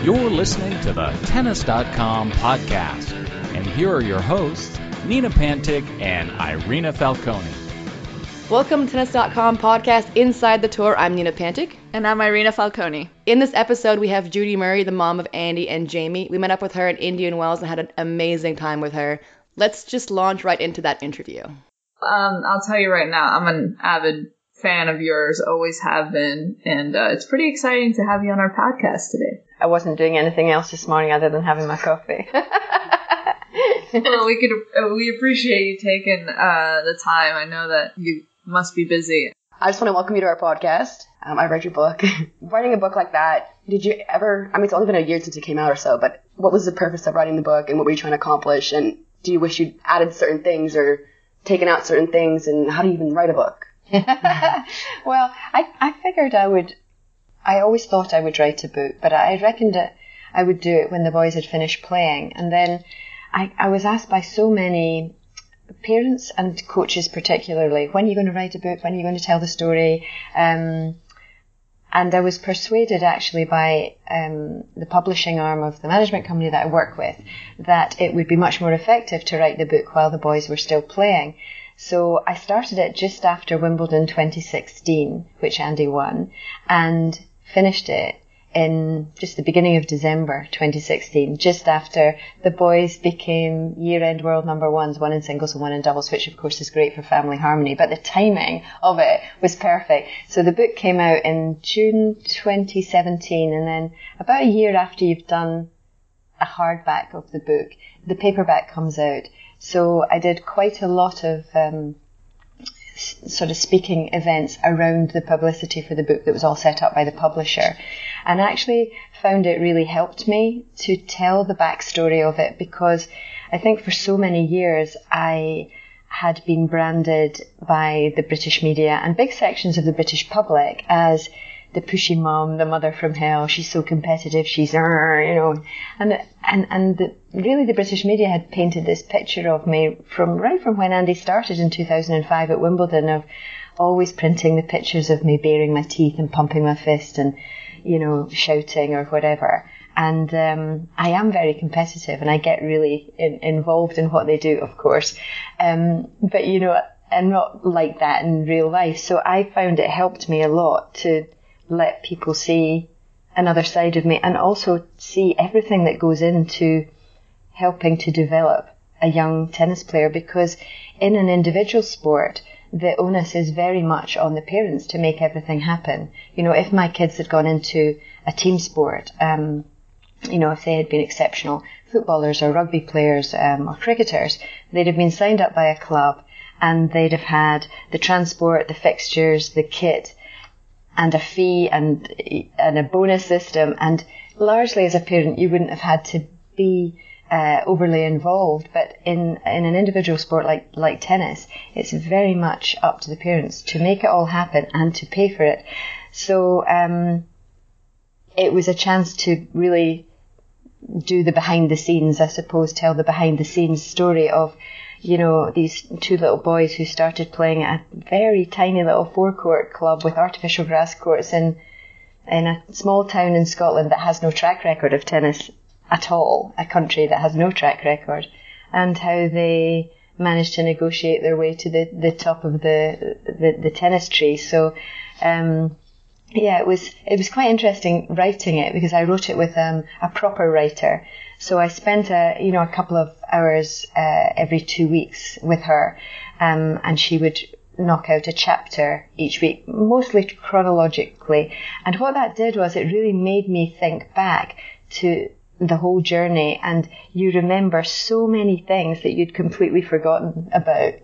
You're listening to the Tennis.com podcast, and here are your hosts, Nina Pantic and Irina Falcone. Welcome to Tennis.com podcast Inside the Tour. I'm Nina Pantic. And I'm Irina Falcone. In this episode, we have Judy Murray, the mom of Andy and Jamie. We met up with her in Indian Wells and had an amazing time with her. Let's just launch right into that interview. I'll tell you right now, I'm an avid fan of yours, always have been, and it's pretty exciting to have you on our podcast today. I wasn't doing anything else this morning other than having my coffee. Well, we appreciate you taking the time. I know that you must be busy. I just want to welcome you to our podcast. I read your book. Writing a book like that, did you ever, it's only been a year since it came out or so, but what was the purpose of writing the book and what were you trying to accomplish? And do you wish you'd added certain things or taken out certain things? And how do you even write a book? Well, I figured I always thought I would write a book, but I reckoned that I would do it when the boys had finished playing. And then I was asked by so many parents and coaches particularly, when are you going to write a book? When are you going to tell the story? And I was persuaded actually by the publishing arm of the management company that I work with that it would be much more effective to write the book while the boys were still playing. So I started it just after Wimbledon 2016, which Andy won, and finished it in just the beginning of December 2016, just after the boys became year-end world number ones, one in singles and one in doubles, which of course is great for family harmony, but the timing of it was perfect. So the book came out in June 2017, and then about a year after you've done a hardback of the book, the paperback comes out. So I did quite a lot of sort of speaking events around the publicity for the book that was all set up by the publisher, and actually found it really helped me to tell the backstory of it, because I think for so many years I had been branded by the British media and big sections of the British public as the pushy mum, the mother from hell, she's so competitive, she's, really the British media had painted this picture of me from when Andy started in 2005 at Wimbledon, of always printing the pictures of me baring my teeth and pumping my fist and, shouting or whatever. And I am very competitive and I get really involved in what they do, of course. But, I'm not like that in real life. So I found it helped me a lot to let people see another side of me and also see everything that goes into helping to develop a young tennis player, because in an individual sport, the onus is very much on the parents to make everything happen. If my kids had gone into a team sport, if they had been exceptional footballers or rugby players or cricketers, they'd have been signed up by a club and they'd have had the transport, the fixtures, the kit, and a fee and a bonus system, and largely as a parent you wouldn't have had to be overly involved. But in an individual sport like tennis, it's very much up to the parents to make it all happen and to pay for it. So it was a chance to really do the behind the scenes, I suppose, tell the behind the scenes story of these two little boys who started playing at a very tiny little forecourt club with artificial grass courts in a small town in Scotland that has no track record of tennis at all, a country that has no track record, and how they managed to negotiate their way to the top of the tennis tree. So, it was quite interesting writing it, because I wrote it with a proper writer. So I spent a couple of hours every 2 weeks with her, and she would knock out a chapter each week, mostly chronologically. And what that did was it really made me think back to the whole journey, and you remember so many things that you'd completely forgotten about,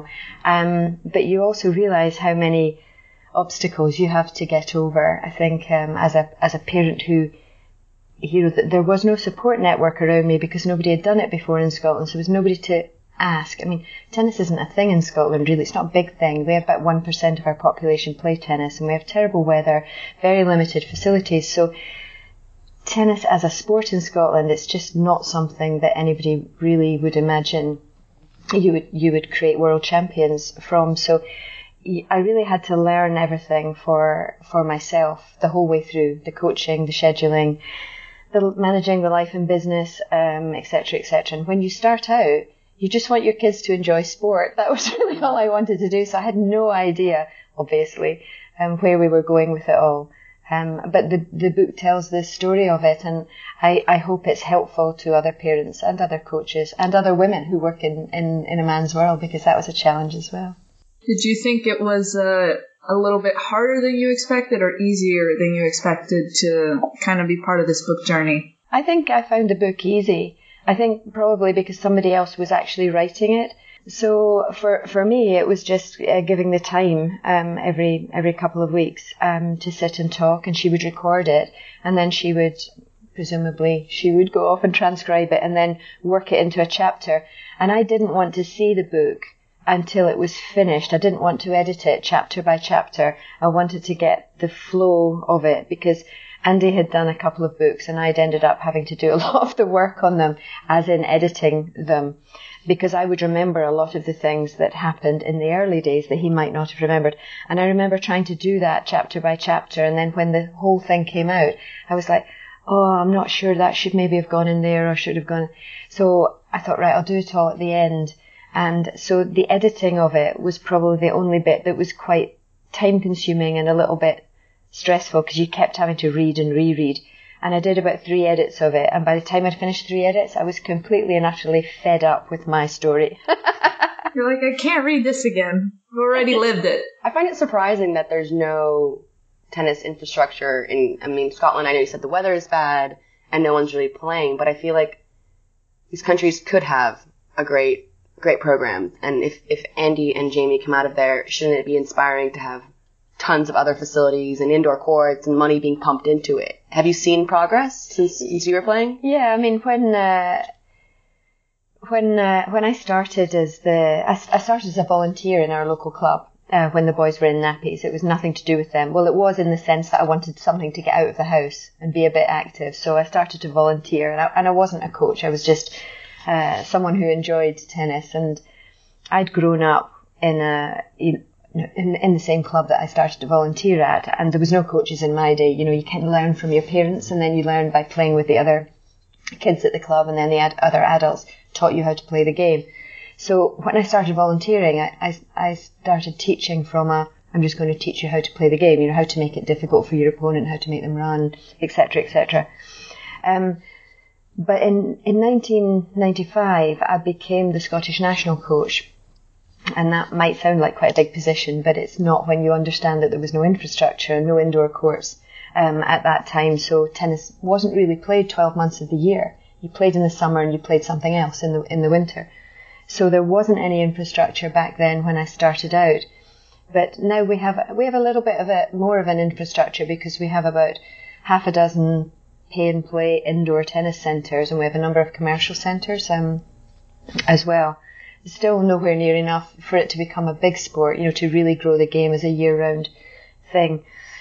but you also realise how many obstacles you have to get over. I think as a parent who, there was no support network around me because nobody had done it before in Scotland, so there was nobody to ask. Tennis isn't a thing in Scotland, really. It's not a big thing. We have about 1% of our population play tennis, and we have terrible weather, very limited facilities. So tennis as a sport in Scotland, it's just not something that anybody really would imagine you would create world champions from. So I really had to learn everything for myself the whole way through, the coaching, the scheduling, managing the life and business, et cetera, et cetera. And when you start out, you just want your kids to enjoy sport. That was really all I wanted to do. So I had no idea, obviously, where we were going with it all. But the book tells the story of it, and I hope it's helpful to other parents and other coaches and other women who work in a man's world, because that was a challenge as well. Did you think it was a little bit harder than you expected or easier than you expected to kind of be part of this book journey? I think I found the book easy. I think probably because somebody else was actually writing it. So for me, it was just giving the time every couple of weeks to sit and talk, and she would record it, and then she would go off and transcribe it and then work it into a chapter. And I didn't want to see the book until it was finished. I didn't want to edit it chapter by chapter. I wanted to get the flow of it, because Andy had done a couple of books and I'd ended up having to do a lot of the work on them, as in editing them, because I would remember a lot of the things that happened in the early days that he might not have remembered. And I remember trying to do that chapter by chapter, and then when the whole thing came out, I was like, oh, I'm not sure, that should maybe have gone in there or should have gone. So I thought, right, I'll do it all at the end. And so the editing of it was probably the only bit that was quite time consuming and a little bit stressful, because you kept having to read and reread. And I did about 3 edits of it, and by the time I'd finished 3 edits, I was completely and utterly fed up with my story. You're like, I can't read this again. I've already lived it. I find it surprising that there's no tennis infrastructure Scotland, I know you said the weather is bad and no one's really playing, but I feel like these countries could have a great program. And if Andy and Jamie come out of there, shouldn't it be inspiring to have tons of other facilities and indoor courts and money being pumped into it? Have you seen progress since you were playing? Yeah, I mean, when I started I started as a volunteer in our local club when the boys were in nappies. It was nothing to do with them. Well, it was in the sense that I wanted something to get out of the house and be a bit active. So I started to volunteer, and I wasn't a coach. I was just someone who enjoyed tennis, and I'd grown up in the same club that I started to volunteer at, and there was no coaches in my day. You know, you kind of learn from your parents, and then you learn by playing with the other kids at the club, and then the other adults taught you how to play the game. So when I started volunteering, I started teaching from I'm just going to teach you how to play the game, you know, how to make it difficult for your opponent, how to make them run, etc., etc. But in 1995, I became the Scottish national coach. And that might sound like quite a big position, but it's not when you understand that there was no infrastructure, no indoor courts at that time. So tennis wasn't really played 12 months of the year. You played in the summer and you played something else in the winter. So there wasn't any infrastructure back then when I started out. But now we have a little bit more of an infrastructure, because we have about half a dozen pay and play indoor tennis centres, and we have a number of commercial centres as well. Still nowhere near enough for it to become a big sport, you know, to really grow the game as a year-round thing.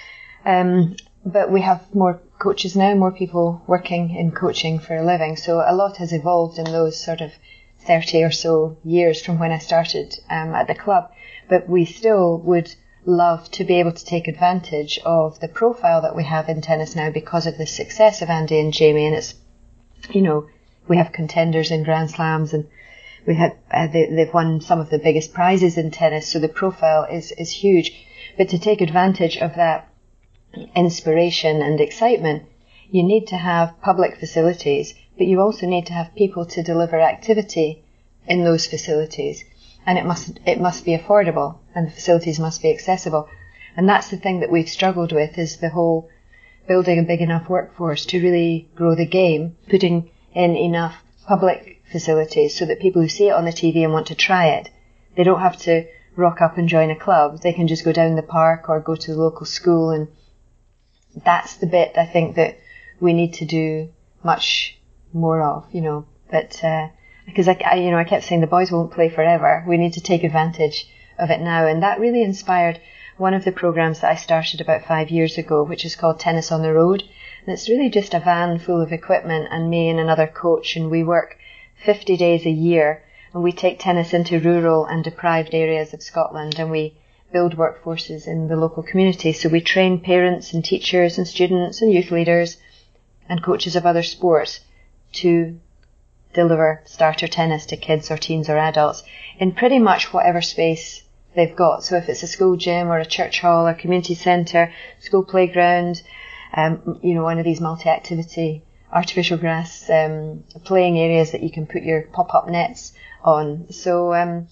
But we have more coaches now, more people working in coaching for a living. So a lot has evolved in those sort of 30 or so years from when I started at the club. But we still would love to be able to take advantage of the profile that we have in tennis now because of the success of Andy and Jamie. And it's, you know, we have contenders in Grand Slams, and we had they've won some of the biggest prizes in tennis, so the profile is huge. But to take advantage of that inspiration and excitement, you need to have public facilities, but you also need to have people to deliver activity in those facilities, and it must be affordable, and the facilities must be accessible. And that's the thing that we've struggled with, is the whole building a big enough workforce to really grow the game, putting in enough public facilities so that people who see it on the TV and want to try it, they don't have to rock up and join a club. They can just go down the park or go to the local school, and that's the bit I think that we need to do much more of, you know. But because I kept saying the boys won't play forever. We need to take advantage of it now, and that really inspired one of the programs that I started about 5 years ago, which is called Tennis on the Road. And it's really just a van full of equipment and me and another coach, and we work 50 days a year, and we take tennis into rural and deprived areas of Scotland, and we build workforces in the local community. So we train parents and teachers and students and youth leaders and coaches of other sports to deliver starter tennis to kids or teens or adults in pretty much whatever space they've got. So if it's a school gym or a church hall or community centre, school playground, one of these multi-activity artificial grass playing areas that you can put your pop-up nets on. So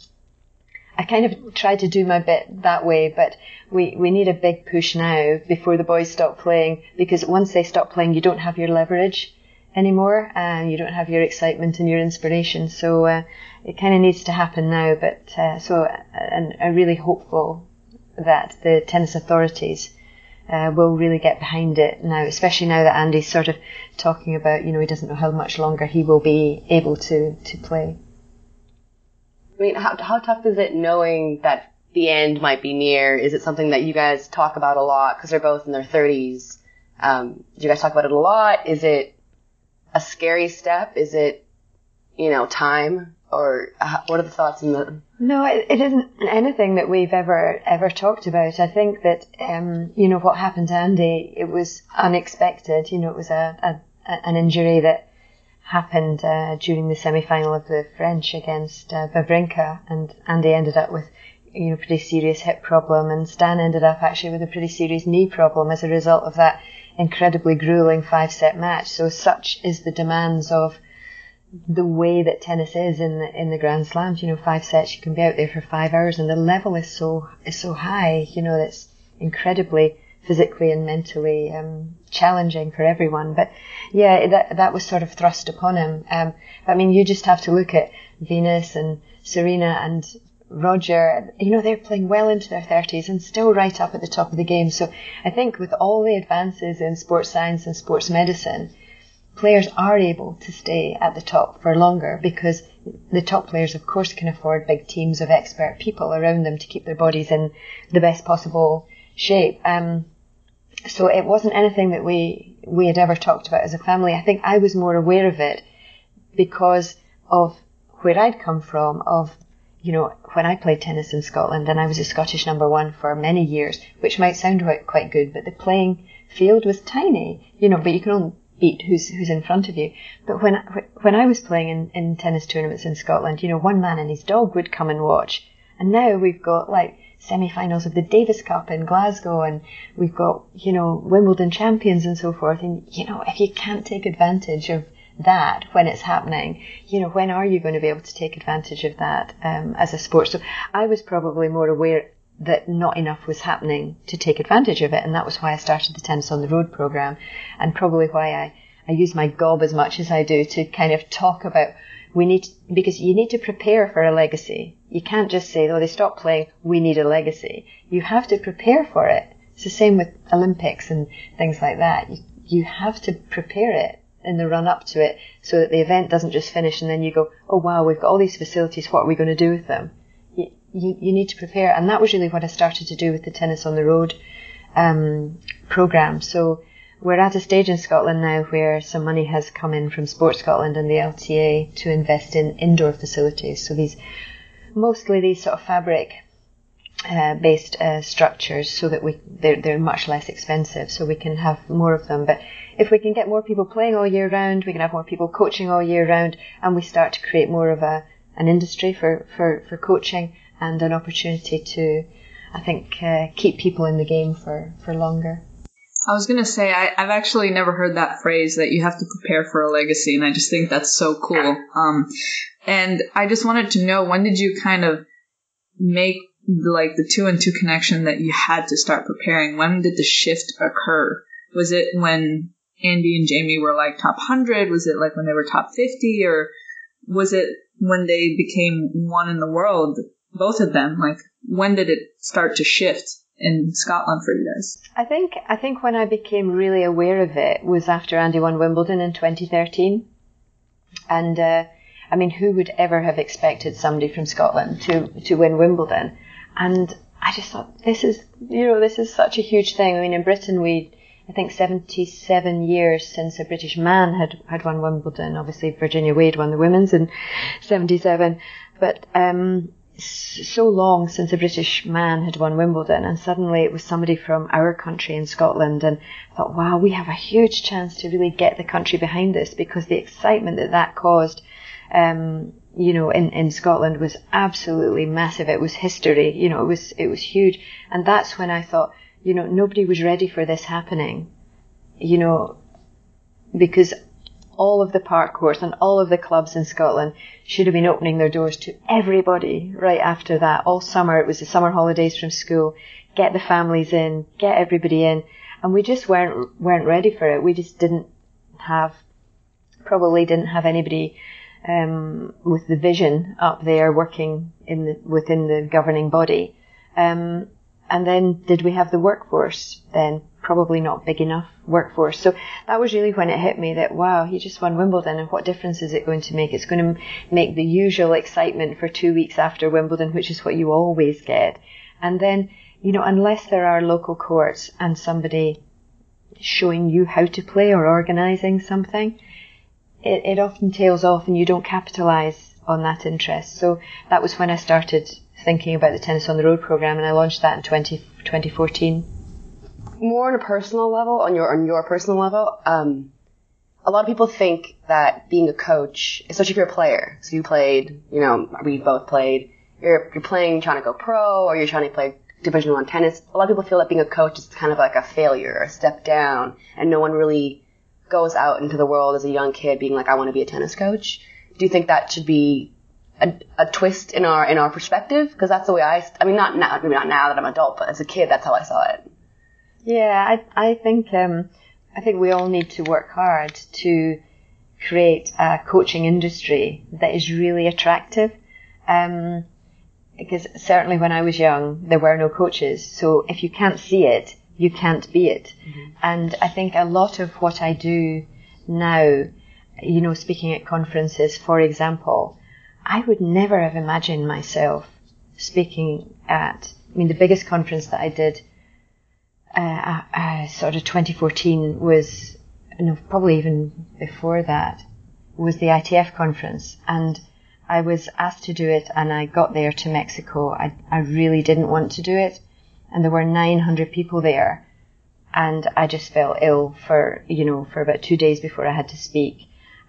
I kind of tried to do my bit that way, but we need a big push now before the boys stop playing, because once they stop playing, you don't have your leverage anymore, and you don't have your excitement and your inspiration. So it kind of needs to happen now. But and I'm really hopeful that the tennis authorities will really get behind it now, especially now that Andy's sort of talking about, he doesn't know how much longer he will be able to play. I mean, how tough is it knowing that the end might be near? Is it something that you guys talk about a lot, because they're both in their 30s? Do you guys talk about it a lot? Is it a scary step? Is it, time? Or what are the thoughts in the... No, it isn't anything that we've ever talked about. I think that, what happened to Andy, it was unexpected. It was an injury that happened during the semi-final of the French against Wawrinka, and Andy ended up with pretty serious hip problem, and Stan ended up actually with a pretty serious knee problem as a result of that incredibly grueling 5-set match. So such is the demands of the way that tennis is in the Grand Slams. 5 sets, you can be out there for 5 hours, and the level is so high. It's incredibly physically and mentally challenging for everyone. But yeah, that was sort of thrust upon him. I mean, you just have to look at Venus and Serena and Roger. They're playing well into their 30s and still right up at the top of the game. So I think with all the advances in sports science and sports medicine, players are able to stay at the top for longer, because the top players, of course, can afford big teams of expert people around them to keep their bodies in the best possible shape. So it wasn't anything that we had ever talked about as a family. I think I was more aware of it because of where I'd come from, of, when I played tennis in Scotland, and I was a Scottish number 1 for many years, which might sound quite good, but the playing field was tiny, but you can only beat who's in front of you. But when I was playing in tennis tournaments in Scotland, one man and his dog would come and watch. And now we've got semi-finals of the Davis Cup in Glasgow, and we've got, Wimbledon champions and so forth. And, if you can't take advantage of that when it's happening, when are you going to be able to take advantage of that as a sport? So I was probably more aware that not enough was happening to take advantage of it, and that was why I started the Tennis on the Road programme, and probably why I use my gob as much as I do to kind of talk about because you need to prepare for a legacy. You can't just say, they stopped playing, we need a legacy. You have to prepare for it. It's the same with Olympics and things like that. You have to prepare it in the run up to it, so that the event doesn't just finish and then you go, oh wow, we've got all these facilities, what are we going to do with them? You need to prepare, and that was really what I started to do with the Tennis on the Road programme. So we're at a stage in Scotland now where some money has come in from Sport Scotland and the LTA to invest in indoor facilities. So mostly these sort of fabric based structures, so that they're much less expensive, so we can have more of them. But if we can get more people playing all year round, we can have more people coaching all year round, and we start to create more of an industry for coaching, and an opportunity to, I think, keep people in the game for longer. I was going to say, I've actually never heard that phrase, that you have to prepare for a legacy, and I just think that's so cool. And I just wanted to know, when did you kind of make the 2 and 2 connection that you had to start preparing? When did the shift occur? Was it when Andy and Jamie were top 100? Was it when they were top 50? Or was it when they became one in the world? Both of them, when did it start to shift in Scotland for you guys? I think when I became really aware of it was after Andy won Wimbledon in 2013. And I mean, who would ever have expected somebody from Scotland to win Wimbledon? And I just thought, this is such a huge thing. I mean, in Britain, I think 77 years since a British man had won Wimbledon. Obviously, Virginia Wade won the women's in 77. But so long since a British man had won Wimbledon, and suddenly it was somebody from our country in Scotland, and I thought, wow, we have a huge chance to really get the country behind this, because the excitement that caused, in Scotland was absolutely massive. It was history, it was huge. And that's when I thought, nobody was ready for this happening, because all of the park courts and all of the clubs in Scotland should have been opening their doors to everybody right after that. All summer, it was the summer holidays from school, get the families in, get everybody in, and we just weren't ready for it. We just probably didn't have anybody with the vision up there working within the governing body. And then did we have the workforce then? Probably not big enough workforce. So that was really when it hit me that, wow, he just won Wimbledon, and what difference is it going to make? It's going to make the usual excitement for 2 weeks after Wimbledon, which is what you always get. And then, unless there are local courts and somebody showing you how to play or organising something, it often tails off and you don't capitalise on that interest. So that was when I started thinking about the Tennis on the Road programme, and I launched that in 2014. More on a personal level, on your personal level, a lot of people think that being a coach, especially if you're a player, so you played, we both played, you're playing, trying to go pro, or you're trying to play Division I tennis. A lot of people feel that being a coach is kind of like a failure, or a step down, and no one really goes out into the world as a young kid being like, I want to be a tennis coach. Do you think that should be a twist in our perspective? Because that's the way maybe not now that I'm an adult, but as a kid, that's how I saw it. Yeah, I think we all need to work hard to create a coaching industry that is really attractive. Because certainly when I was young, there were no coaches. So if you can't see it, you can't be it. Mm-hmm. And I think a lot of what I do now, speaking at conferences, for example, I would never have imagined myself speaking at, the biggest conference that I did sort of 2014 was, probably even before that, was the ITF conference. And I was asked to do it, and I got there to Mexico. I really didn't want to do it. And there were 900 people there. And I just fell ill for about 2 days before I had to speak.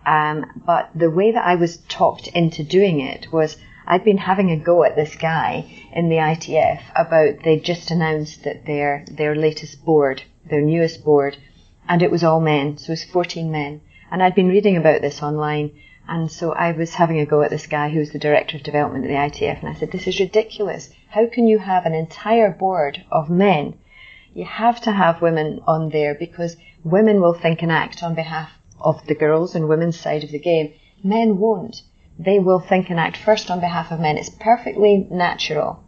But the way that I was talked into doing it was, I'd been having a go at this guy in the ITF about, they just announced that their latest board, their newest board, and it was all men, so it was 14 men. And I'd been reading about this online, and so I was having a go at this guy who's the director of development at the ITF, and I said, this is ridiculous. How can you have an entire board of men? You have to have women on there, because women will think and act on behalf of the girls and women's side of the game. Men won't. They will think and act first on behalf of men. It's perfectly natural.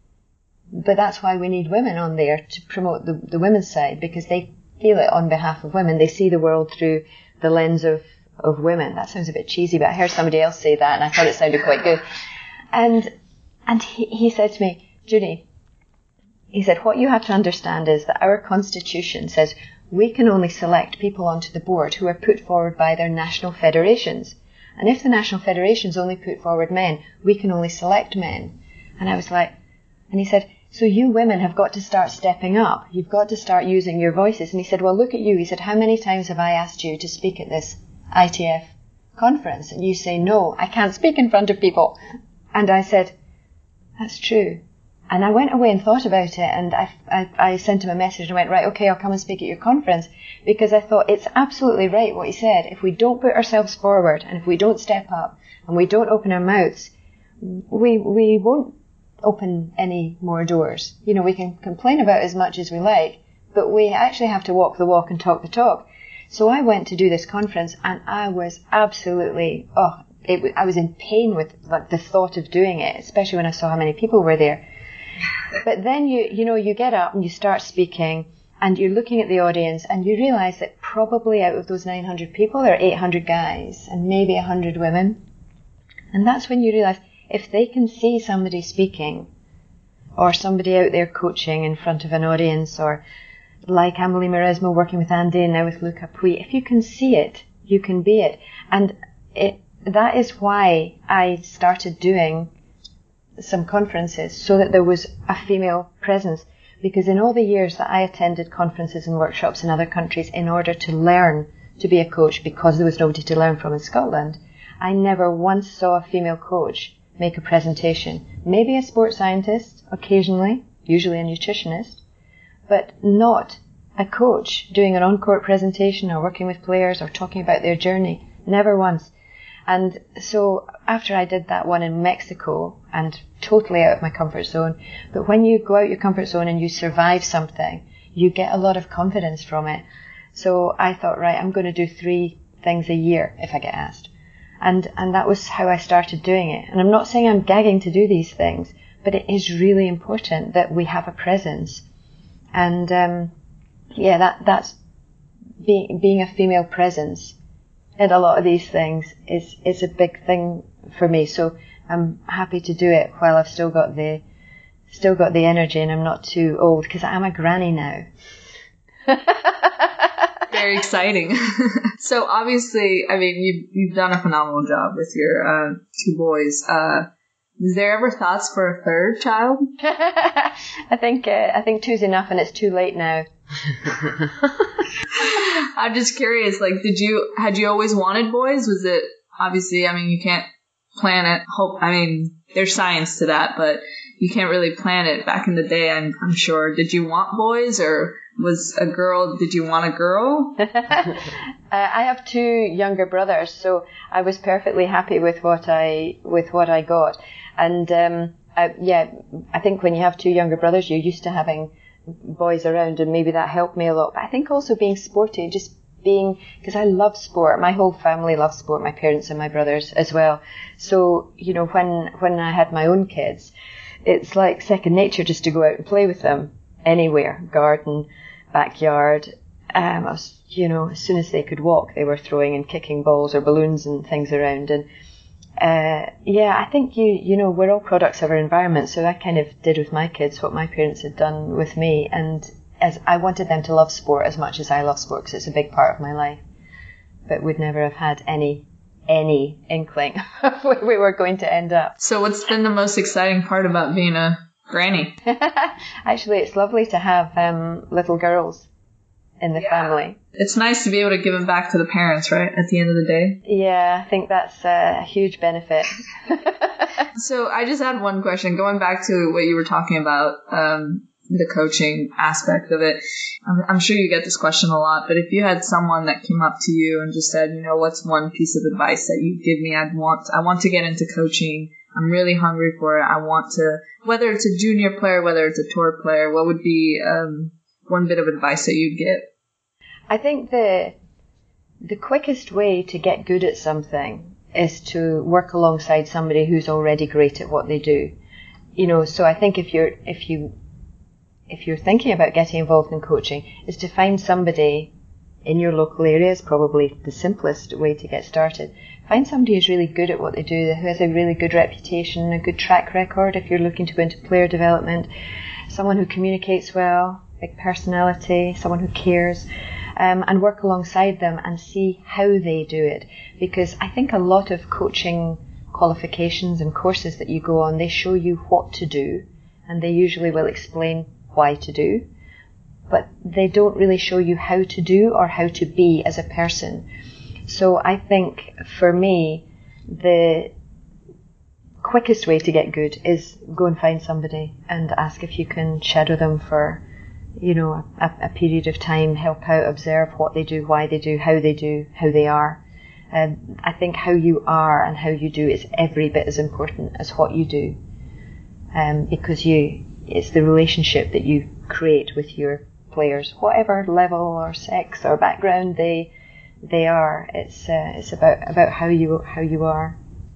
But that's why we need women on there to promote the women's side, because they feel it on behalf of women. They see the world through the lens of women. That sounds a bit cheesy, but I heard somebody else say that and I thought it sounded quite good. And he said to me, Judy, he said, what you have to understand is that our constitution says we can only select people onto the board who are put forward by their national federations. And if the national federations only put forward men, we can only select men. And I was like, and he said, so you women have got to start stepping up. You've got to start using your voices. And he said, well, look at you. He said, how many times have I asked you to speak at this ITF conference? And you say, no, I can't speak in front of people. And I said, that's true. And I went away and thought about it, and I sent him a message and went, right, okay, I'll come and speak at your conference, because I thought it's absolutely right what he said. If we don't put ourselves forward, and if we don't step up, and we don't open our mouths, we won't open any more doors. We can complain about as much as we like, but we actually have to walk the walk and talk the talk. So I went to do this conference, and I was absolutely, I was in pain with the thought of doing it, especially when I saw how many people were there. But then you get up and you start speaking, and you're looking at the audience, and you realise that probably out of those 900 people, there are 800 guys and maybe 100 women. And that's when you realise, if they can see somebody speaking, or somebody out there coaching in front of an audience, or like Amelie Mauresmo working with Andy and now with Luca Pui, if you can see it, you can be it. And that is why I started doing some conferences so that there was a female presence. Because in all the years that I attended conferences and workshops in other countries in order to learn to be a coach, because there was nobody to learn from in Scotland, I never once saw a female coach make a presentation. Maybe a sports scientist, occasionally, usually a nutritionist, but not a coach doing an on-court presentation or working with players or talking about their journey. Never once. And so after I did that one in Mexico, and totally out of my comfort zone, but when you go out your comfort zone and you survive something, you get a lot of confidence from it. So I thought, right, I'm going to do 3 things a year if I get asked. And that was how I started doing it. And I'm not saying I'm gagging to do these things, but it is really important that we have a presence. And that's being a female presence in a lot of these things is a big thing for me. So I'm happy to do it while I've still got the energy and I'm not too old, because I'm a granny now. Very exciting. So obviously, I mean, you've done a phenomenal job with your 2 boys. Is there ever thoughts for a 3rd child? I think 2's enough, and it's too late now. I'm just curious, like, had you always wanted boys? Was it, obviously, I mean, you can't plan it. There's science to that, but you can't really plan it. Back in the day, I'm sure. Did you want boys, or did you want a girl? I have 2 younger brothers, so I was perfectly happy with what I got. And I think when you have 2 younger brothers, you're used to having boys around, and maybe that helped me a lot. But I think also being sporty, because I love sport. My whole family loves sport, my parents and my brothers as well. So, when I had my own kids, it's like second nature just to go out and play with them anywhere, garden, backyard. As soon as they could walk, they were throwing and kicking balls or balloons and things around. And I think we're all products of our environment. So I kind of did with my kids what my parents had done with me, and as I wanted them to love sport as much as I love sport, because it's a big part of my life. But would never have had any inkling of where we were going to end up. So what's been the most exciting part about being a granny? Actually, it's lovely to have little girls in the family. It's nice to be able to give them back to the parents, right, at the end of the day? Yeah, I think that's a huge benefit. So I just had one question, going back to what you were talking about, the coaching aspect of it. I'm sure you get this question a lot, but if you had someone that came up to you and just said, what's one piece of advice that you'd give me? I want to get into coaching. I'm really hungry for it. I want to, whether it's a junior player, whether it's a tour player, what would be one bit of advice that you'd give? I think the quickest way to get good at something is to work alongside somebody who's already great at what they do. So I think if you're thinking about getting involved in coaching, is to find somebody in your local area is probably the simplest way to get started. Find somebody who's really good at what they do, who has a really good reputation, a good track record if you're looking to go into player development, someone who communicates well, big personality, someone who cares, and work alongside them and see how they do it. Because I think a lot of coaching qualifications and courses that you go on, they show you what to do, and they usually will explain why to do, but they don't really show you how to do or how to be as a person. So I think for me, the quickest way to get good is go and find somebody and ask if you can shadow them for, a period of time, help out, observe what they do, why they do, how they are. I think how you are and how you do is every bit as important as what you do, because it's the relationship that you create with your players, whatever level or sex or background they are. It's about how you are.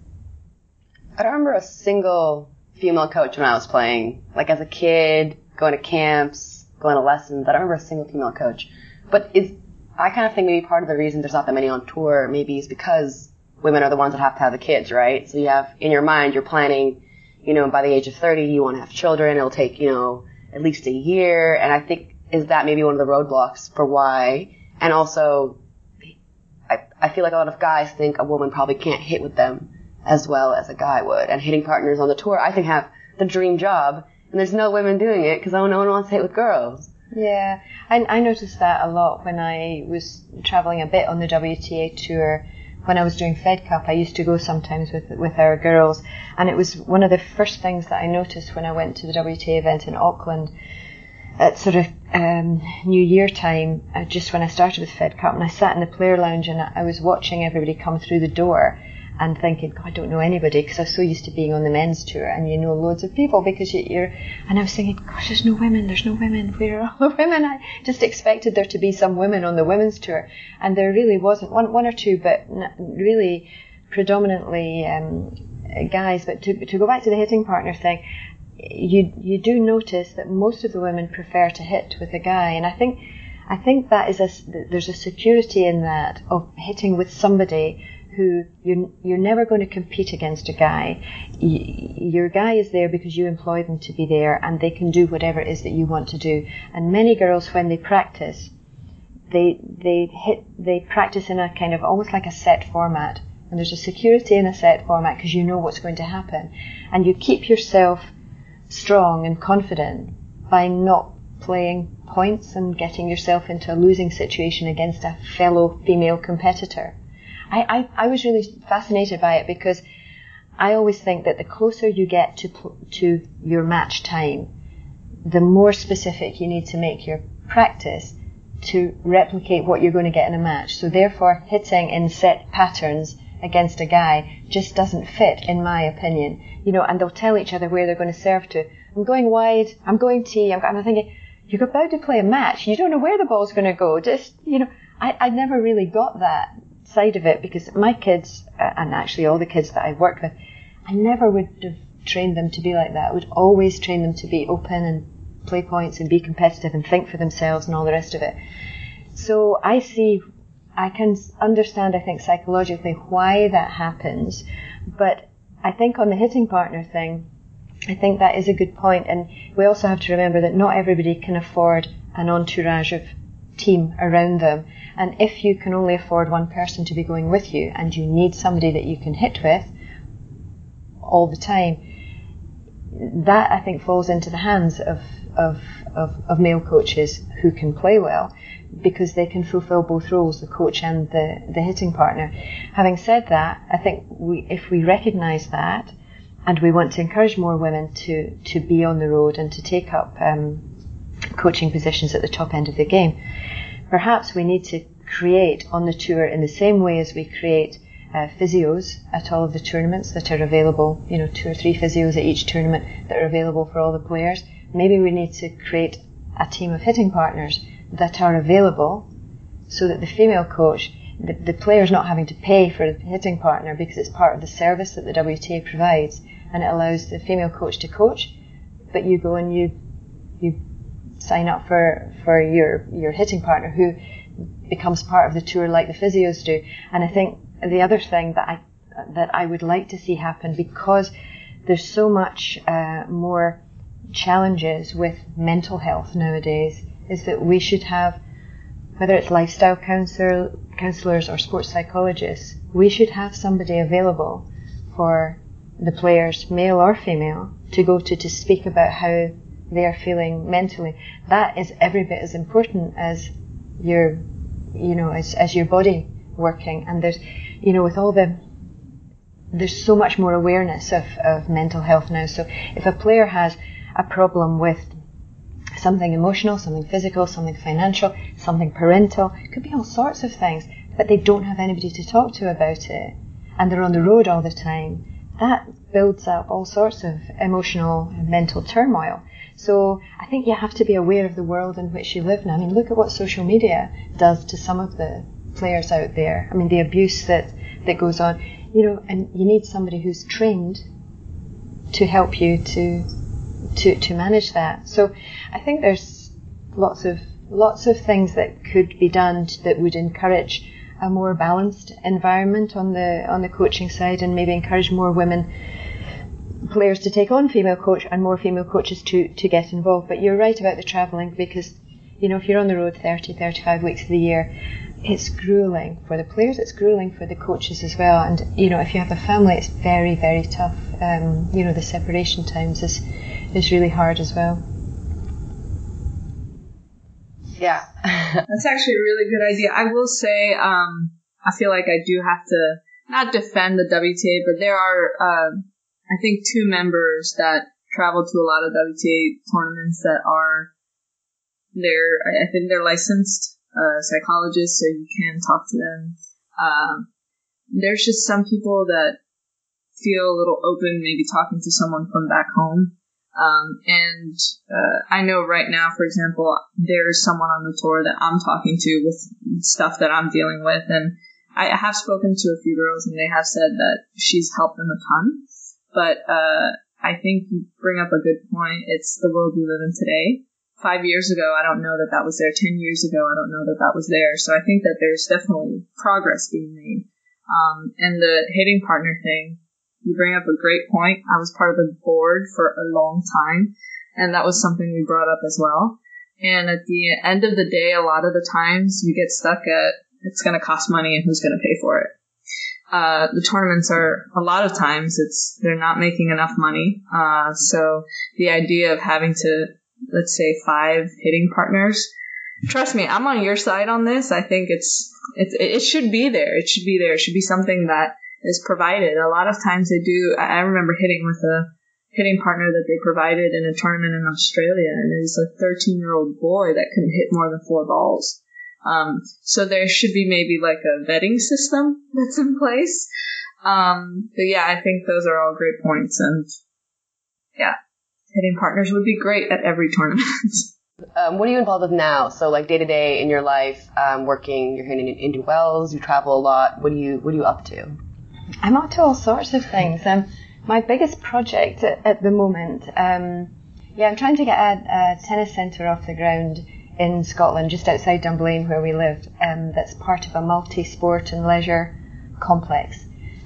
I don't remember a single female coach when I was playing. Like as a kid, going to camps, going to lessons. I don't remember a single female coach. But I kind of think maybe part of the reason there's not that many on tour maybe is because women are the ones that have to have the kids, right? So you have, in your mind, you're planning, by the age of 30, you want to have children. It'll take, at least a year. And I think, is that maybe one of the roadblocks for why? And also, I feel like a lot of guys think a woman probably can't hit with them as well as a guy would. And hitting partners on the tour, I think, have the dream job. And there's no women doing it because no one wants to hit with girls. Yeah, I noticed that a lot when I was travelling a bit on the WTA tour. When I was doing Fed Cup, I used to go sometimes with our girls, and it was one of the first things that I noticed when I went to the WTA event in Auckland at sort of New Year time, just when I started with Fed Cup, and I sat in the player lounge and I was watching everybody come through the door and thinking, God, I don't know anybody, because I was so used to being on the men's tour and you know loads of people because you're, and I was thinking, gosh, there's no women, where are all the women? I just expected there to be some women on the women's tour, and there really wasn't, one or two, but really predominantly guys. But to go back to the hitting partner thing, you do notice that most of the women prefer to hit with a guy, and I think that is there's a security in that of hitting with somebody who you're never going to compete against a guy. Your guy is there because you employ them to be there, and they can do whatever it is that you want to do. And many girls, when they practice, they practice in a kind of almost like a set format, and there's a security in a set format because you know what's going to happen, and you keep yourself strong and confident by not playing points and getting yourself into a losing situation against a fellow female competitor. I was really fascinated by it because I always think that the closer you get to your match time, the more specific you need to make your practice to replicate what you're going to get in a match. So therefore, hitting in set patterns against a guy just doesn't fit, in my opinion. And they'll tell each other where they're going to serve to. I'm going wide, I'm going tee, I'm thinking, you're about to play a match, you don't know where the ball's going to go. I never really got that side of it because my kids, and actually all the kids that I worked with, I never would have trained them to be like that. I would always train them to be open and play points and be competitive and think for themselves and all the rest of it. So I can understand, I think, psychologically why that happens, but I think on the hitting partner thing, I think that is a good point, and we also have to remember that not everybody can afford an entourage of team around them, and if you can only afford one person to be going with you and you need somebody that you can hit with all the time, that I think falls into the hands of male coaches who can play well because they can fulfill both roles, the coach and the hitting partner. Having said that, I think if we recognise that and we want to encourage more women to be on the road and to take up coaching positions at the top end of the game, perhaps we need to create on the tour in the same way as we create physios at all of the tournaments that are available, 2 or 3 physios at each tournament that are available for all the players. Maybe we need to create a team of hitting partners that are available so that the female coach, the player's not having to pay for the hitting partner because it's part of the service that the WTA provides, and it allows the female coach to coach, but you go and you sign up for your hitting partner who becomes part of the tour like the physios do. And I think the other thing that I would like to see happen, because there's so much more challenges with mental health nowadays, is that we should have, whether it's lifestyle counsellors or sports psychologists, we should have somebody available for the players, male or female, to go to speak about how they are feeling mentally. That is every bit as important as your, as your body working. And there's, with all there's so much more awareness of mental health now. So if a player has a problem with something emotional, something physical, something financial, something parental, it could be all sorts of things, but they don't have anybody to talk to about it, and they're on the road all the time, that builds up all sorts of emotional and mental turmoil. So I think you have to be aware of the world in which you live now. I mean, look at what social media does to some of the players out there. I mean, the abuse that goes on, and you need somebody who's trained to help you to manage that. So I think there's lots of things that could be done that would encourage a more balanced environment on the coaching side, and maybe encourage more women players to take on female coach and more female coaches to get involved. But you're right about the travelling, because if you're on the road 30, 35 weeks of the year, it's grueling for the players, it's grueling for the coaches as well. And, you know, if you have a family, it's very, very tough. You know, the separation times is really hard as well. Yeah. That's actually a really good idea. I will say, I feel like I do have to not defend the WTA, but there are, I think, 2 members that travel to a lot of WTA tournaments that are I think they're licensed psychologists, so you can talk to them. There's just some people that feel a little open, maybe talking to someone from back home. And I know right now, for example, there's someone on the tour that I'm talking to with stuff that I'm dealing with, and I have spoken to a few girls, and they have said that she's helped them a ton. But I think you bring up a good point. It's the world we live in today. 5 years ago, I don't know that that was there. 10 years ago, I don't know that that was there. So I think that there's definitely progress being made. And the hitting partner thing, you bring up a great point. I was part of the board for a long time, and that was something we brought up as well. And at the end of the day, a lot of the times we get stuck at it's going to cost money and who's going to pay for it. The tournaments are, a lot of times, they're not making enough money. So the idea of having to, let's say, 5 hitting partners, trust me, I'm on your side on this. I think it should be there. It should be there. It should be something that is provided. A lot of times they do. I remember hitting with a hitting partner that they provided in a tournament in Australia, and it was a 13-year-old boy that couldn't hit more than 4 balls. So there should be maybe like a vetting system that's in place. But yeah, I think those are all great points, and yeah, hitting partners would be great at every tournament. What are you involved with now? So like day to day in your life, working, you're hitting in Indian Wells, you travel a lot. What are you up to? I'm up to all sorts of things. My biggest project at the moment, I'm trying to get a tennis centre off the ground in Scotland, just outside Dunblane where we live, that's part of a multi-sport and leisure complex.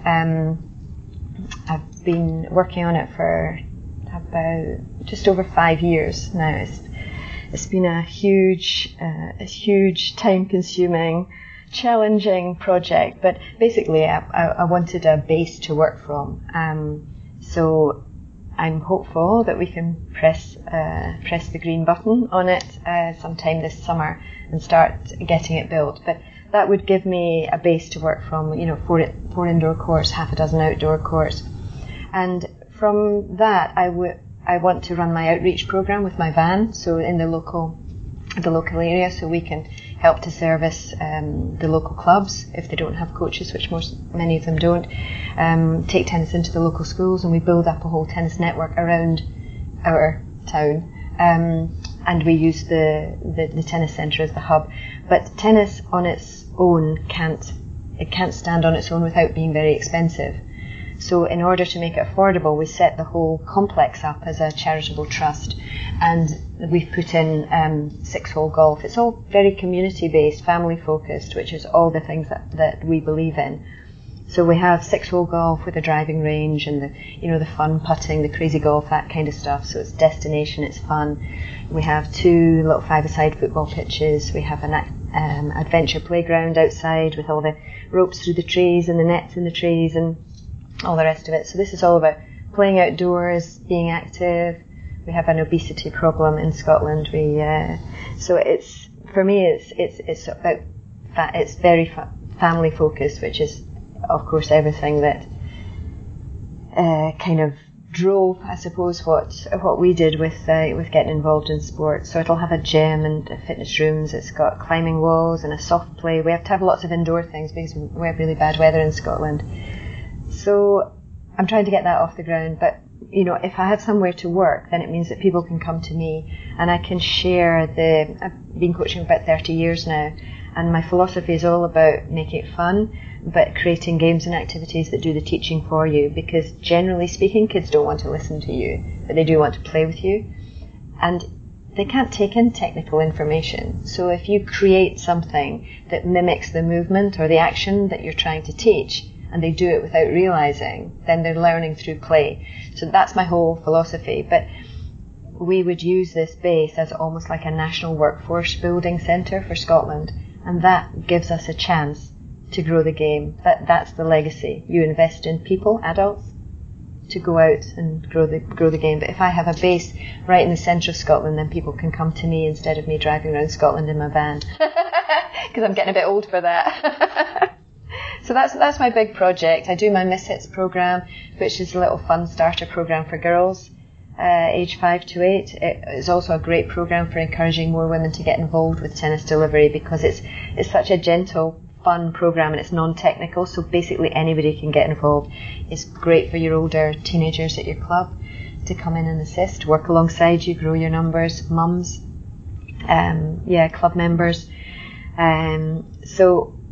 I've been working on it for about just over 5 years now. It's been a huge time-consuming, challenging project, but basically I wanted a base to work from. So I'm hopeful that we can press the green button on it sometime this summer and start getting it built. But that would give me a base to work from, 4 indoor courts, half a dozen outdoor courts. And from that, I want to run my outreach program with my van, so in the local area, so we can help to service the local clubs if they don't have coaches, which many of them don't. Take tennis into the local schools, and we build up a whole tennis network around our town. And we use the tennis centre as the hub. But tennis on its own can't stand on its own without being very expensive. So in order to make it affordable, we set the whole complex up as a charitable trust, and we've put in 6-hole golf. It's all very community-based, family-focused, which is all the things that we believe in. So we have 6-hole golf with a driving range and the fun putting, the crazy golf, that kind of stuff. So it's destination, it's fun. We have 2 little 5-a-side football pitches. We have an adventure playground outside with all the ropes through the trees and the nets in the trees and all the rest of it. So this is all about playing outdoors, being active. We have an obesity problem in Scotland. So it's, for me, it's about it's very family focused, which is of course everything that kind of drove, I suppose, what we did with getting involved in sport. So it'll have a gym and fitness rooms. It's got climbing walls and a soft play. We have to have lots of indoor things because we have really bad weather in Scotland. So I'm trying to get that off the ground, but if I have somewhere to work, then it means that people can come to me and I can share I've been coaching about 30 years now, and my philosophy is all about making it fun, but creating games and activities that do the teaching for you, because generally speaking, kids don't want to listen to you, but they do want to play with you, and they can't take in technical information. So if you create something that mimics the movement or the action that you're trying to teach, and they do it without realising, then they're learning through play. So that's my whole philosophy. But we would use this base as almost like a national workforce building centre for Scotland. And that gives us a chance to grow the game. That's the legacy. You invest in people, adults, to go out and grow the game. But if I have a base right in the centre of Scotland, then people can come to me instead of me driving around Scotland in my van, because I'm getting a bit old for that. So that's my big project. I do my Miss Hits program, which is a little fun starter program for girls, age 5 to 8. It is also a great program for encouraging more women to get involved with tennis delivery, because it's such a gentle, fun program, and it's non-technical, so basically anybody can get involved. It's great for your older teenagers at your club to come in and assist, work alongside you, grow your numbers, mums, club members. So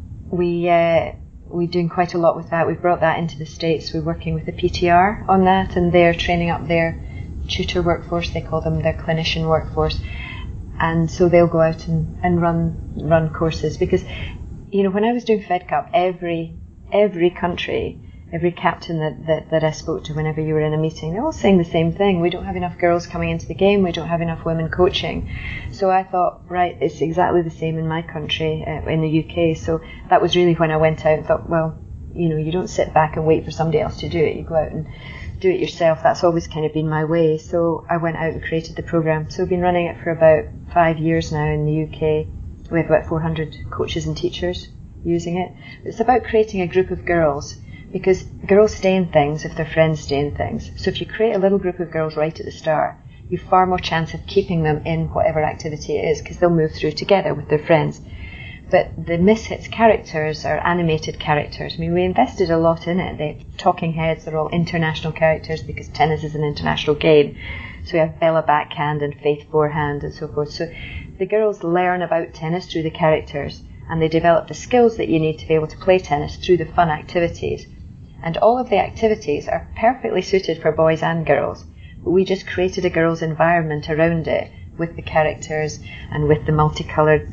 we're doing quite a lot with that. We've brought that into the States. We're working with the PTR on that, and they're training up their tutor workforce. They call them their clinician workforce, and so they'll go out and run courses, because when I was doing Fed Cup, every country, every captain that I spoke to whenever you were in a meeting, they're all saying the same thing. We don't have enough girls coming into the game. We don't have enough women coaching. So I thought, right, it's exactly the same in my country, in the UK. So that was really when I went out and thought, well, you don't sit back and wait for somebody else to do it. You go out and do it yourself. That's always kind of been my way. So I went out and created the program. So we've been running it for about 5 years now in the UK. We have about 400 coaches and teachers using it. It's about creating a group of girls, because girls stay in things if their friends stay in things. So if you create a little group of girls right at the start, you've far more chance of keeping them in whatever activity it is, because they'll move through together with their friends. But the Miss Hits characters are animated characters. I mean, we invested a lot in it. The talking heads are all international characters, because tennis is an international game. So we have Bella backhand and Faith forehand and so forth. So the girls learn about tennis through the characters, and they develop the skills that you need to be able to play tennis through the fun activities. And all of the activities are perfectly suited for boys and girls. But we just created a girls' environment around it, with the characters and with the multicoloured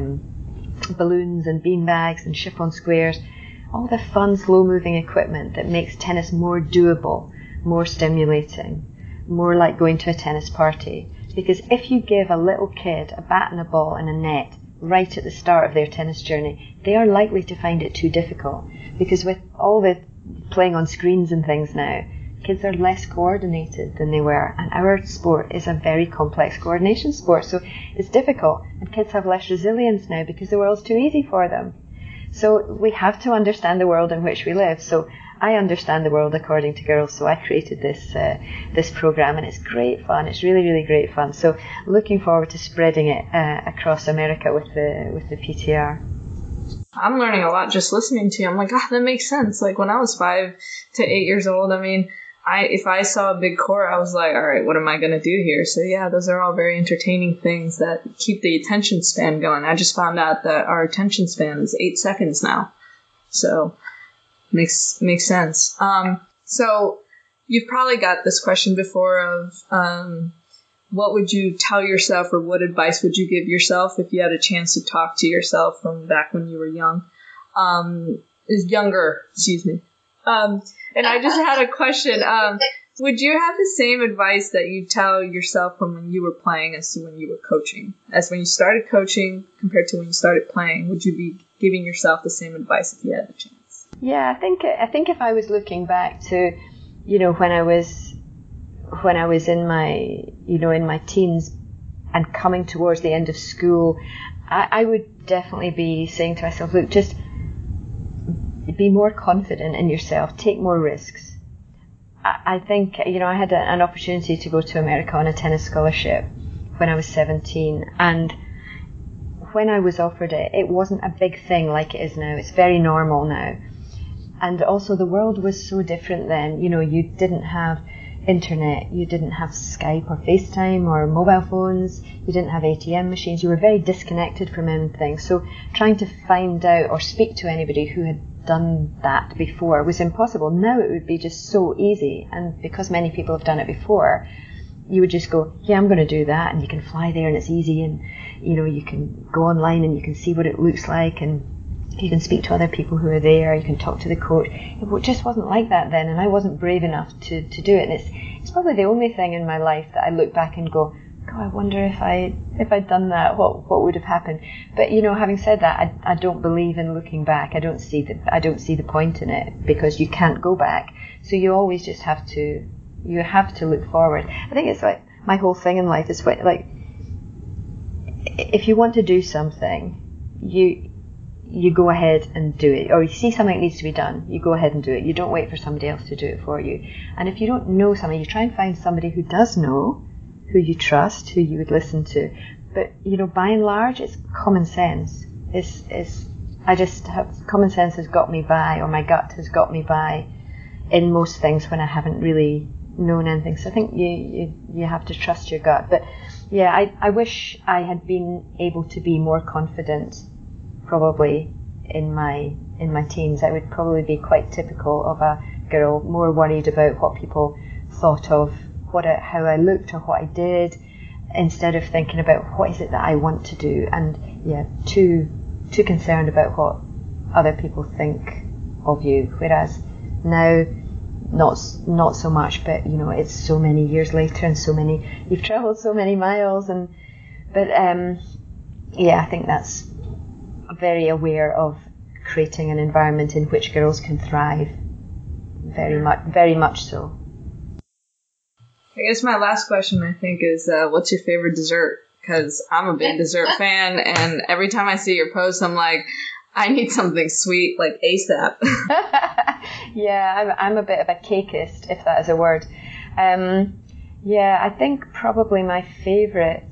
balloons and beanbags and chiffon squares. All the fun, slow-moving equipment that makes tennis more doable, more stimulating, more like going to a tennis party. Because if you give a little kid a bat and a ball and a net right at the start of their tennis journey, they are likely to find it too difficult. Because with all the playing on screens and things now, kids are less coordinated than they were, and our sport is a very complex coordination sport, so it's difficult, and kids have less resilience now because the world's too easy for them. So we have to understand the world in which we live. So I understand the world according to girls, so I created this program, and it's great fun. It's really, really great fun. So looking forward to spreading it across America with the PTR. I'm learning a lot just listening to you. I'm like, that makes sense. Like when I was 5 to 8 years old, I mean, if I saw a big court, I was like, all right, what am I going to do here? So yeah, those are all very entertaining things that keep the attention span going. I just found out that our attention span is 8 seconds now. So makes sense. So you've probably got this question before of, what would you tell yourself, or what advice would you give yourself if you had a chance to talk to yourself from back when you were younger, excuse me. And I just had a question. Would you have the same advice that you tell yourself from when you were playing as to when you were coaching? As when you started coaching compared to when you started playing, would you be giving yourself the same advice if you had the chance? Yeah, I think if I was looking back to, when I was in my teens and coming towards the end of school, I would definitely be saying to myself, look, just be more confident in yourself, take more risks. I think, I had an opportunity to go to America on a tennis scholarship when I was 17, and when I was offered it, it wasn't a big thing like it is now. It's very normal now. And also the world was so different then. You didn't have internet, you didn't have Skype or FaceTime or mobile phones, you didn't have ATM machines, you were very disconnected from anything. So trying to find out or speak to anybody who had done that before was impossible. Now it would be just so easy, and because many people have done it before, you would just go, yeah, I'm going to do that, and you can fly there and it's easy, and you can go online and you can see what it looks like, and you can speak to other people who are there, you can talk to the coach. It just wasn't like that then, and I wasn't brave enough to do it. And it's probably the only thing in my life that I look back and go, I wonder if I'd done that, what would have happened. But having said that, I don't believe in looking back. I don't see the point in it, because you can't go back. So you always just have to look forward. I think it's like my whole thing in life is like, if you want to do something, you go ahead and do it. Or you see something that needs to be done, you go ahead and do it. You don't wait for somebody else to do it for you. And if you don't know something, you try and find somebody who does know, who you trust, who you would listen to. But by and large, it's common sense. Common sense has got me by, or my gut has got me by in most things when I haven't really known anything. So I think you have to trust your gut. But yeah, I wish I had been able to be more confident, probably in my teens. I would probably be quite typical of a girl, more worried about what people thought of how I looked or what I did, instead of thinking about what is it that I want to do, and too concerned about what other people think of you. Whereas now, not so much, but it's so many years later, and you've travelled so many miles, but I think that's very aware of creating an environment in which girls can thrive. Very much so. I guess my last question, I think, is what's your favorite dessert? Because I'm a big dessert fan, and every time I see your post, I'm like, I need something sweet, like ASAP. Yeah, I'm a bit of a cakeist, if that is a word. I think probably my favorite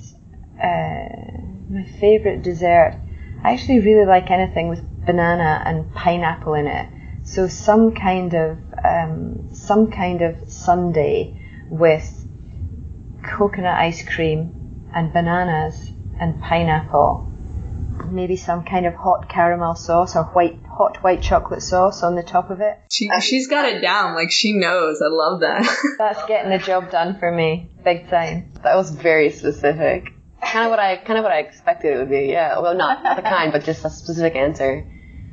dessert, I actually really like anything with banana and pineapple in it. So some kind of sundae with coconut ice cream and bananas and pineapple, maybe some kind of hot caramel sauce or hot white chocolate sauce on the top of it. She's got it down, like she knows. I love that. That's getting the job done for me, big time. That was very specific. Kind of what I expected it would be. Yeah, well, not the kind, but just a specific answer.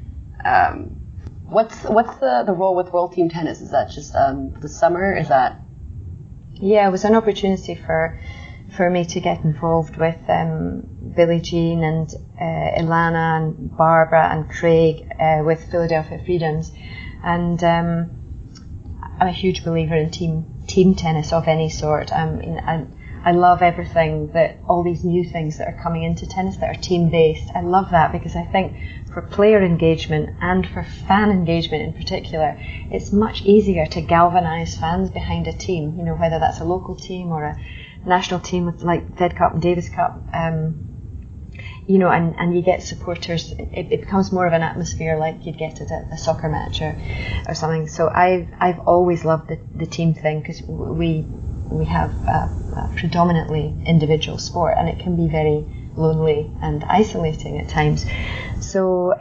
What's the role with World Team Tennis? Is that just the summer? Is that? Yeah, it was an opportunity for me to get involved with Billie Jean and Ilana and Barbara and Craig with Philadelphia Freedoms, and I'm a huge believer in team tennis of any sort. I love everything all these new things that are coming into tennis that are team based. I love that, because I think for player engagement and for fan engagement in particular, it's much easier to galvanise fans behind a team, whether that's a local team or a national team with like Fed Cup and Davis Cup, and you get supporters. It becomes more of an atmosphere like you'd get at a soccer match or something. So I've always loved the team thing, because we have a predominantly individual sport, and it can be very lonely and isolating at times. So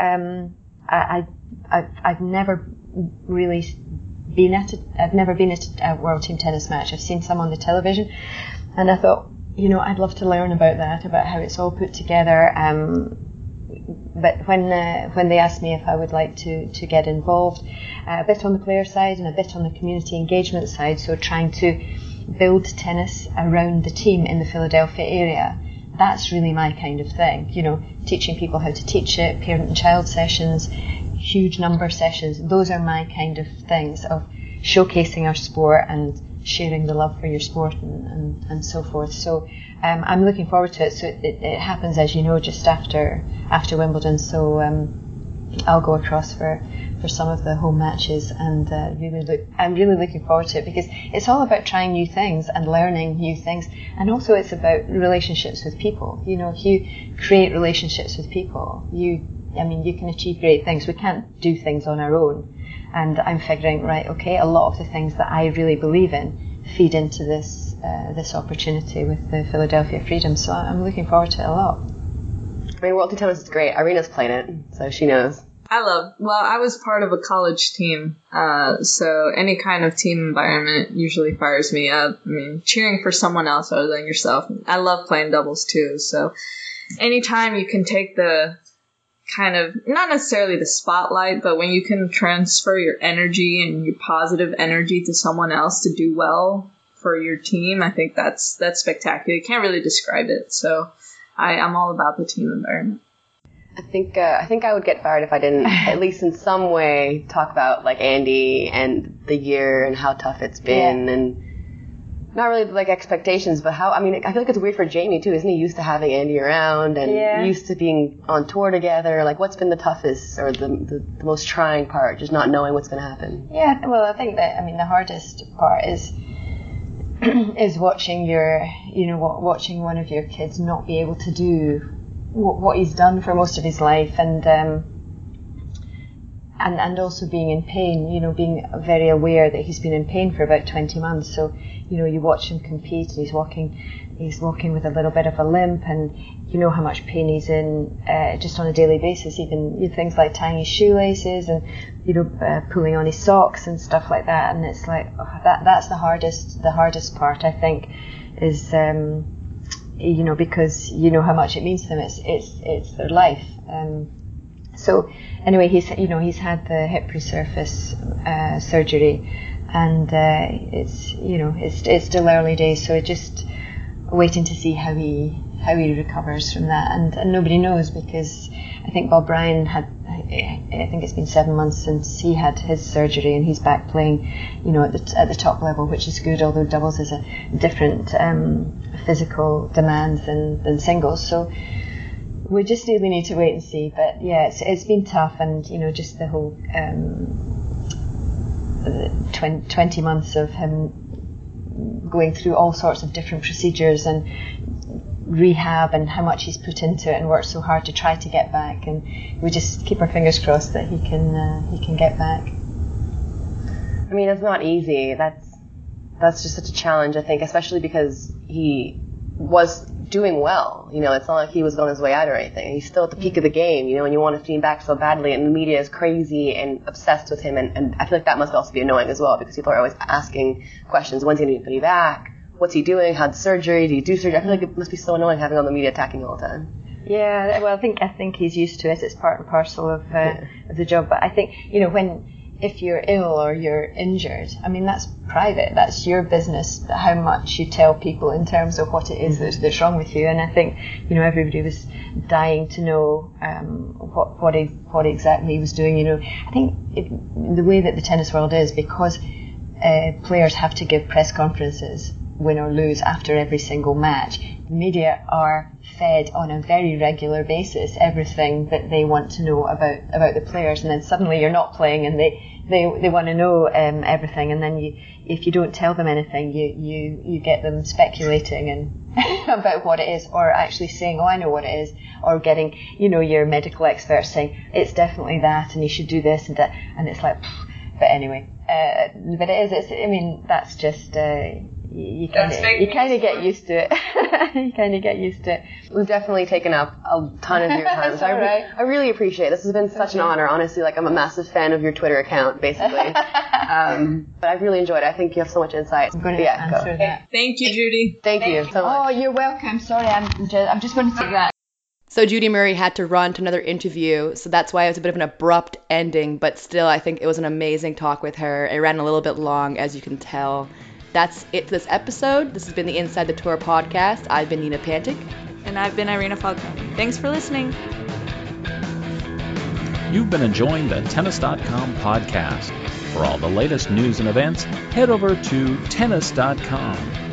I've never really been at a World Team Tennis match. I've seen some on the television, and I thought, I'd love to learn about how it's all put together. But when they asked me if I would like to get involved, a bit on the player side and a bit on the community engagement side, so trying to build tennis around the team in the Philadelphia area, that's really my kind of thing. Teaching people how to teach it, parent and child sessions, huge number sessions. Those are my kind of things, of showcasing our sport and sharing the love for your sport and so forth. So I'm looking forward to it. So it happens, as you know, just after Wimbledon. So I'll go across for some of the home matches, and I'm really looking forward to it, because it's all about trying new things and learning new things, and also it's about relationships with people. If you create relationships with people, you can achieve great things. We can't do things on our own, and I'm figuring, right, okay, a lot of the things that I really believe in feed into this opportunity with the Philadelphia Freedom. So I'm looking forward to it a lot. World Team Tennis is great. Irina's played it, so she knows. I was part of a college team, so any kind of team environment usually fires me up. Cheering for someone else other than yourself. I love playing doubles too, so anytime you can take the kind of, not necessarily the spotlight, but when you can transfer your energy and your positive energy to someone else to do well for your team. I think that's spectacular. You can't really describe it. So I'm all about the team environment. I think I would get fired if I didn't, at least in some way, talk about like Andy and the year and how tough it's been, and not really like expectations, but how. I mean, I feel like it's weird for Jamie too, isn't he? Used to having Andy around and used to being on tour together. Like, what's been the toughest or the most trying part? Just not knowing what's going to happen. Yeah, well, I think that the hardest part is watching watching one of your kids not be able to do what he's done for most of his life, and also being in pain, being very aware that he's been in pain for about 20 months. So, you watch him compete and he's walking with a little bit of a limp, and you know how much pain he's in just on a daily basis, even things like tying his shoelaces and, pulling on his socks and stuff like that. And it's like, that's the hardest part, I think, is, because you know how much it means to them. It's their life. So anyway, he's had the hip resurface surgery, and it's still early days, so just waiting to see how he recovers from that, and nobody knows, because I think Bob Bryan I think it's been 7 months since he had his surgery, and he's back playing, at the top level, which is good, although doubles is a different physical demands than singles. So we just really need to wait and see. But yeah, it's been tough, and just the whole 20 months of him going through all sorts of different procedures and rehab, and how much he's put into it and worked so hard to try to get back, and we just keep our fingers crossed that he can get back. I mean, it's not easy. That's just such a challenge, I think, especially because he was doing well. It's not like he was on his way out or anything. He's still at the peak of the game, and you want to see him back so badly, and the media is crazy and obsessed with him, and I feel like that must also be annoying as well, because people are always asking questions. When's he going to be back? What's he doing? Had surgery? Do you do surgery? I feel like it must be so annoying having all the media attacking all the time. Yeah, well, I think he's used to it. It's part and parcel of the job. But I think, if you're ill or you're injured, that's private. That's your business, how much you tell people in terms of what it is that's wrong with you. And I think, everybody was dying to know what exactly he was doing. I think the way that the tennis world is, because players have to give press conferences, win or lose, after every single match, the media are fed on a very regular basis everything that they want to know about the players, and then suddenly you're not playing and they want to know everything, and then if you don't tell them anything, you get them speculating and about what it is, or actually saying, oh, I know what it is, or getting your medical experts saying it's definitely that and you should do this and that, and it's like, but anyway, but that's just you kind of get used to it. You kind of get used to it. We've definitely taken up a ton of your time. So I really appreciate it. This has been such an honor. Honestly, I'm a massive fan of your Twitter account, basically. But I've really enjoyed it. I think you have so much insight. I'm going to answer that. Thank you, Judy. Thank you so much. Oh, you're welcome. Sorry, I'm just going to take that. So Judy Murray had to run to another interview, so that's why it was a bit of an abrupt ending, but still I think it was an amazing talk with her. It ran a little bit long, as you can tell. That's it for this episode. This has been the Inside the Tour podcast. I've been Nina Pantic. And I've been Irina Falco. Thanks for listening. You've been enjoying the Tennis.com podcast. For all the latest news and events, head over to Tennis.com.